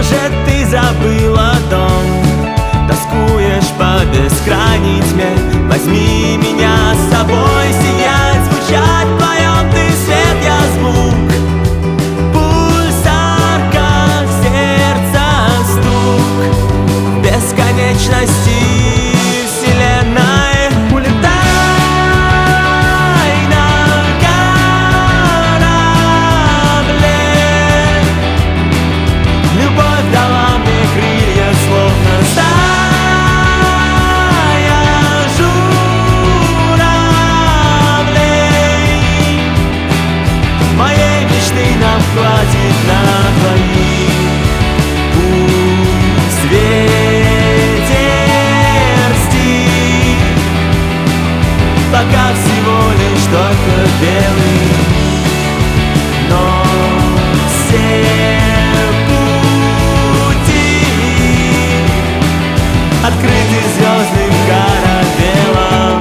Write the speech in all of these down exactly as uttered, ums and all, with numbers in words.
Может, ты забыла дом, тоскуешь по бескрайней тьме. Возьми меня с собой, сиять, звучать вдвоем. Ты свет, я звук, пульсарка, сердца стук, бесконечности вселенной. Улетай на корабле. Любовь дала мне крылья, словно стая журавлей. Моей мечты нам хватит на двоих. Пусть ветер стих, пока всего лишь только белый, но все пути открыты звездным каравеллом.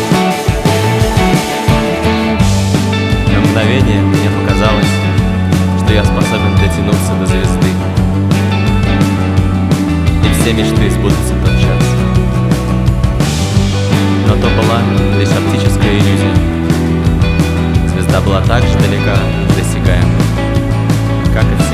На мгновение мне показалось, что я способен дотянуться до звезды, и все мечты сбудутся в тот час. Но то была лишь оптическая иллюзия. Звезда была так же далека, досягаема, как и все.